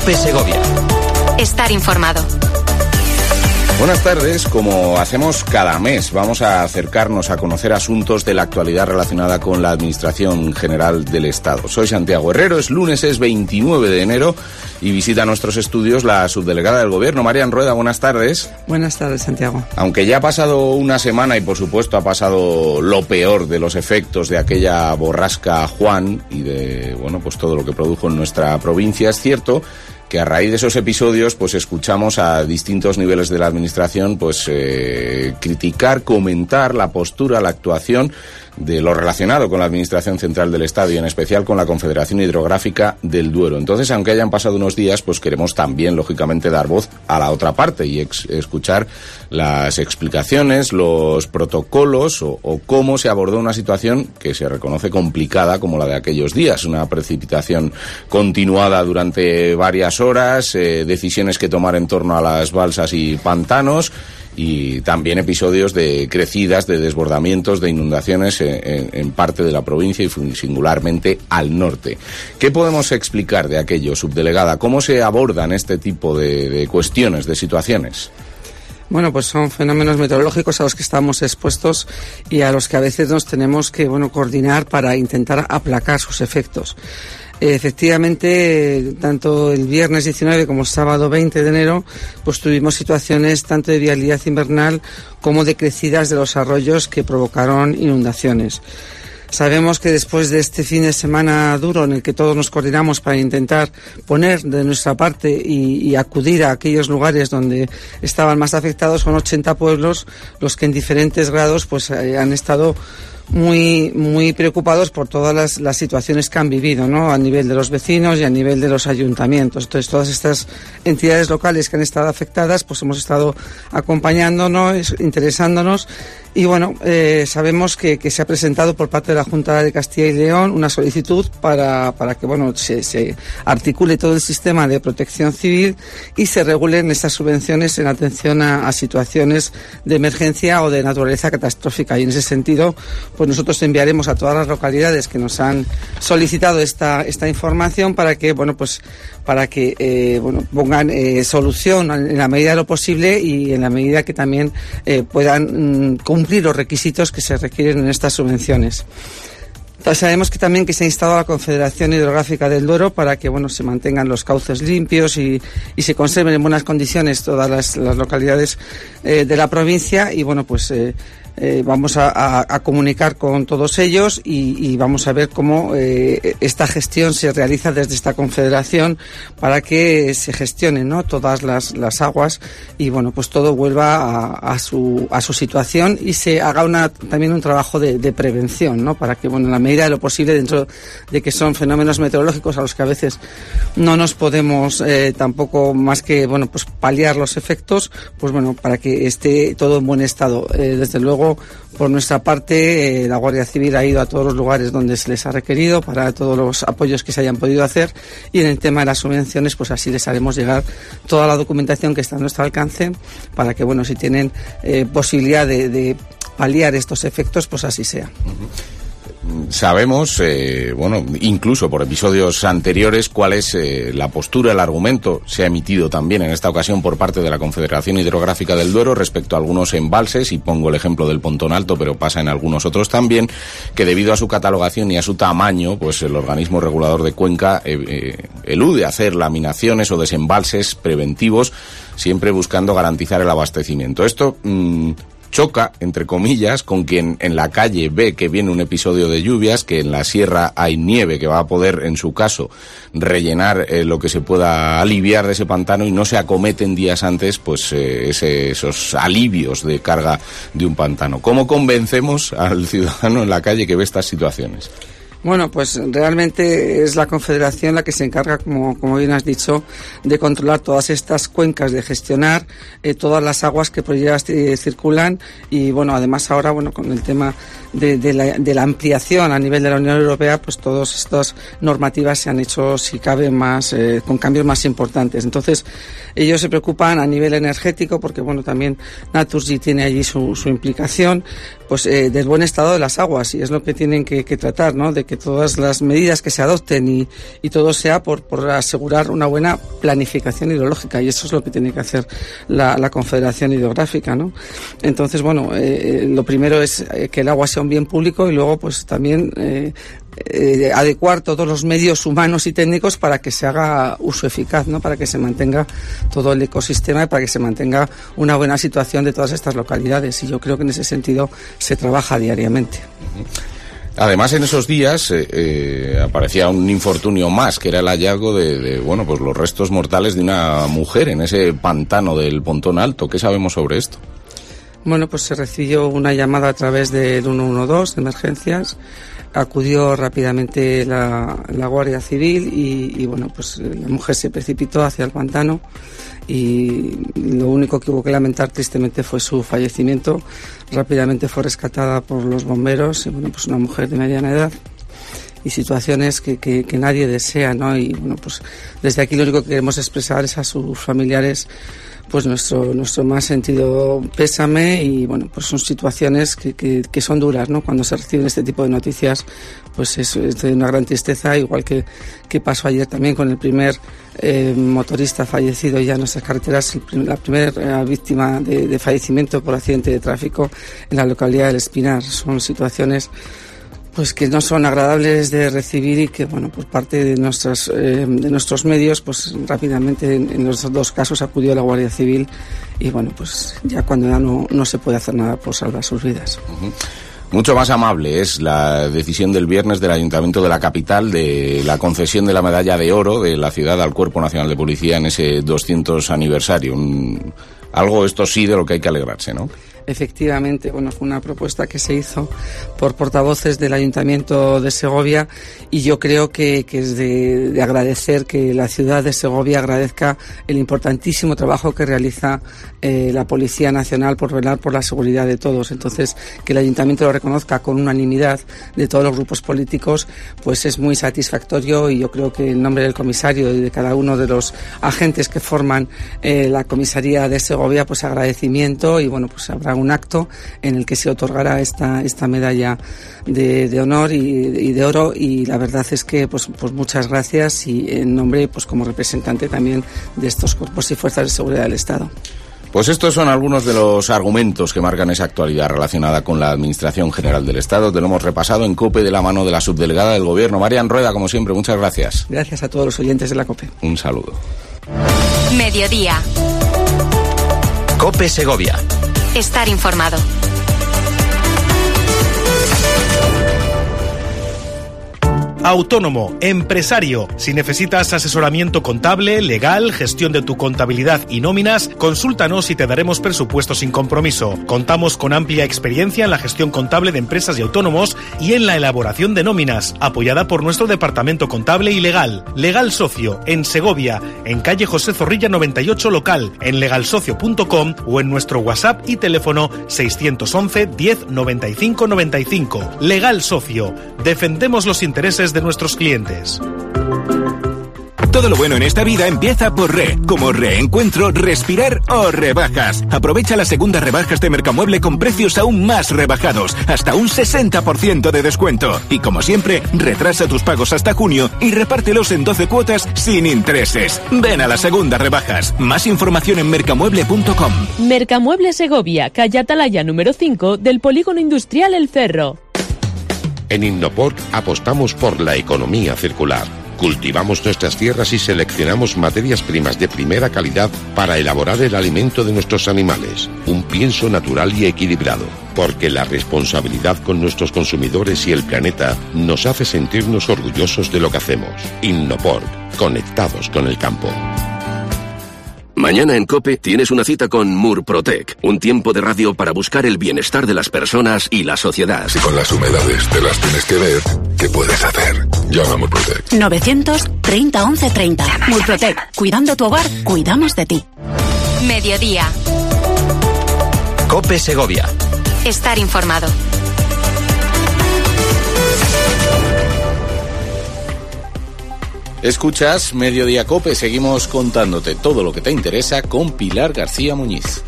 COPE Segovia. Estar informado. Buenas tardes. Como hacemos cada mes, vamos a acercarnos a conocer asuntos de la actualidad relacionada con la Administración General del Estado. Soy Santiago Herrero, es lunes, es 29 de enero y visita nuestros estudios la subdelegada del Gobierno, Marian Rueda. Buenas tardes. Buenas tardes, Santiago. Aunque ya ha pasado una semana y por supuesto ha pasado lo peor de los efectos de aquella borrasca Juan y de, pues todo lo que produjo en nuestra provincia, es cierto que a raíz de esos episodios pues escuchamos a distintos niveles de la administración pues criticar, comentar la postura, la actuación de lo relacionado con la Administración Central del Estado y en especial con la Confederación Hidrográfica del Duero. Entonces, aunque hayan pasado unos días, pues queremos también, lógicamente, dar voz a la otra parte y escuchar las explicaciones, los protocolos o cómo se abordó una situación que se reconoce complicada como la de aquellos días. Una precipitación continuada durante varias horas, decisiones que tomar en torno a las balsas y pantanos, y también episodios de crecidas, de desbordamientos, de inundaciones en parte de la provincia y singularmente al norte. ¿Qué podemos explicar de aquello, subdelegada? ¿Cómo se abordan este tipo de cuestiones, de situaciones? Bueno, pues son fenómenos meteorológicos a los que estamos expuestos y a los que a veces nos tenemos que, coordinar para intentar aplacar sus efectos. Efectivamente, tanto el viernes 19 como el sábado 20 de enero, pues tuvimos situaciones tanto de vialidad invernal como de crecidas de los arroyos que provocaron inundaciones. Sabemos que después de este fin de semana duro en el que todos nos coordinamos para intentar poner de nuestra parte y acudir a aquellos lugares donde estaban más afectados, son 80 pueblos los que en diferentes grados pues han estado muy preocupados por todas las situaciones que han vivido, ¿no? A nivel de los vecinos y a nivel de los ayuntamientos. Entonces, todas estas entidades locales que han estado afectadas, pues hemos estado acompañándonos, interesándonos y sabemos que se ha presentado por parte de la Junta de Castilla y León una solicitud para que se articule todo el sistema de protección civil y se regulen estas subvenciones en atención a situaciones de emergencia o de naturaleza catastrófica. Y en ese sentido, pues nosotros enviaremos a todas las localidades que nos han solicitado esta información para que pongan solución en la medida de lo posible y en la medida que también puedan cumplir los requisitos que se requieren en estas subvenciones. Entonces, sabemos que también que se ha instado a la Confederación Hidrográfica del Duero para que se mantengan los cauces limpios y se conserven en buenas condiciones todas las localidades de la provincia y vamos a comunicar con todos ellos y vamos a ver cómo esta gestión se realiza desde esta confederación para que se gestionen, ¿no?, todas las aguas y todo vuelva a su situación y se haga también un trabajo de prevención, ¿no?, para que en la medida de lo posible, dentro de que son fenómenos meteorológicos a los que a veces no nos podemos tampoco más que paliar los efectos, para que esté todo en buen estado. Desde luego, por nuestra parte, la Guardia Civil ha ido a todos los lugares donde se les ha requerido para todos los apoyos que se hayan podido hacer y en el tema de las subvenciones, pues así les haremos llegar toda la documentación que está a nuestro alcance para que, si tienen posibilidad de paliar estos efectos, pues así sea. Sabemos, incluso por episodios anteriores, cuál es la postura, el argumento. Se ha emitido también en esta ocasión por parte de la Confederación Hidrográfica del Duero respecto a algunos embalses, y pongo el ejemplo del Pontón Alto, pero pasa en algunos otros también, que debido a su catalogación y a su tamaño, pues el organismo regulador de Cuenca elude hacer laminaciones o desembalses preventivos, siempre buscando garantizar el abastecimiento. Esto choca, entre comillas, con quien en la calle ve que viene un episodio de lluvias, que en la sierra hay nieve que va a poder, en su caso, rellenar lo que se pueda aliviar de ese pantano y no se acometen días antes esos alivios de carga de un pantano. ¿Cómo convencemos al ciudadano en la calle que ve estas situaciones? Bueno, pues realmente es la Confederación la que se encarga, como bien has dicho, de controlar todas estas cuencas, de gestionar todas las aguas que por ellas circulan y, además ahora, con el tema de la ampliación a nivel de la Unión Europea, pues todas estas normativas se han hecho, si cabe, más con cambios más importantes. Entonces, ellos se preocupan a nivel energético porque, también Naturgy tiene allí su implicación, pues del buen estado de las aguas y es lo que tienen que tratar, ¿no?, de que todas las medidas que se adopten y todo sea por asegurar una buena planificación hidrológica, y eso es lo que tiene que hacer la Confederación Hidrográfica, ¿no? Entonces, bueno, lo primero es que el agua sea un bien público, y luego pues también adecuar todos los medios humanos y técnicos para que se haga uso eficaz, ¿no? Para que se mantenga todo el ecosistema y para que se mantenga una buena situación de todas estas localidades, y yo creo que en ese sentido se trabaja diariamente. Además, en esos días aparecía un infortunio más, que era el hallazgo de pues los restos mortales de una mujer en ese pantano del Pontón Alto. ¿Qué sabemos sobre esto? Bueno, pues se recibió una llamada a través del 112 de emergencias. Acudió rápidamente la Guardia Civil y bueno, pues la mujer se precipitó hacia el pantano, y lo único que hubo que lamentar tristemente fue su fallecimiento. Rápidamente fue rescatada por los bomberos, y bueno, pues una mujer de mediana edad, y situaciones que nadie desea, ¿no? Y bueno, pues desde aquí lo único que queremos expresar es a sus familiares pues nuestro más sentido pésame, y bueno, pues son situaciones que son duras, ¿no? Cuando se reciben este tipo de noticias, pues es de una gran tristeza, igual que pasó ayer también con el primer motorista fallecido ya en nuestras carreteras, la primera víctima de fallecimiento por accidente de tráfico en la localidad del Espinar. Son situaciones pues que no son agradables de recibir, y que bueno, por parte de nuestros medios, pues rápidamente en los dos casos acudió la Guardia Civil, y bueno, pues ya cuando ya no se puede hacer nada por salvar sus vidas. Uh-huh. Mucho más amable es la decisión del viernes del Ayuntamiento de la capital de la concesión de la medalla de oro de la ciudad al Cuerpo Nacional de Policía en ese 200 aniversario. Algo, esto sí, de lo que hay que alegrarse, ¿no? Efectivamente, bueno, fue una propuesta que se hizo por portavoces del Ayuntamiento de Segovia, y yo creo que es de agradecer que la ciudad de Segovia agradezca el importantísimo trabajo que realiza la Policía Nacional por velar por la seguridad de todos. Entonces, que el Ayuntamiento lo reconozca con unanimidad de todos los grupos políticos, pues es muy satisfactorio, y yo creo que en nombre del comisario y de cada uno de los agentes que forman la comisaría de Segovia, pues agradecimiento, y bueno, pues habrá un acto en el que se otorgará esta medalla de honor y de oro, y la verdad es que pues muchas gracias, y en nombre, pues como representante también de estos cuerpos y fuerzas de seguridad del Estado. Pues estos son algunos de los argumentos que marcan esa actualidad relacionada con la Administración General del Estado. Te lo hemos repasado en COPE de la mano de la subdelegada del Gobierno, Marian Rueda, como siempre. Muchas gracias. Gracias a todos los oyentes de la COPE. Un saludo. Mediodía. COPE Segovia. Estar informado. Autónomo, empresario. Si necesitas asesoramiento contable, legal, gestión de tu contabilidad y nóminas, consúltanos y te daremos presupuesto sin compromiso. Contamos con amplia experiencia en la gestión contable de empresas y autónomos y en la elaboración de nóminas, apoyada por nuestro departamento contable y legal. Legal Socio, en Segovia, en calle José Zorrilla 98 local, en legalsocio.com o en nuestro WhatsApp y teléfono 611 10 95 95. Legal Socio, defendemos los intereses de nuestros clientes. Todo lo bueno en esta vida empieza por Re, como reencuentro, respirar o rebajas. Aprovecha las segundas rebajas de Mercamueble con precios aún más rebajados, hasta un 60% de descuento. Y como siempre, retrasa tus pagos hasta junio y repártelos en 12 cuotas sin intereses. Ven a las segundas rebajas. Más información en mercamueble.com. Mercamueble Segovia, calle Atalaya número 5 del Polígono Industrial El Cerro. En Innoport apostamos por la economía circular. Cultivamos nuestras tierras y seleccionamos materias primas de primera calidad para elaborar el alimento de nuestros animales. Un pienso natural y equilibrado, porque la responsabilidad con nuestros consumidores y el planeta nos hace sentirnos orgullosos de lo que hacemos. Innoport, conectados con el campo. Mañana en COPE tienes una cita con Murprotec, un tiempo de radio para buscar el bienestar de las personas y la sociedad. Si con las humedades te las tienes que ver, ¿qué puedes hacer? Llama a Murprotec. 930 11 30. Murprotec, cuidando tu hogar, cuidamos de ti. Mediodía. COPE Segovia. Estar informado. Escuchas Mediodía COPE, seguimos contándote todo lo que te interesa con Pilar García Muñiz.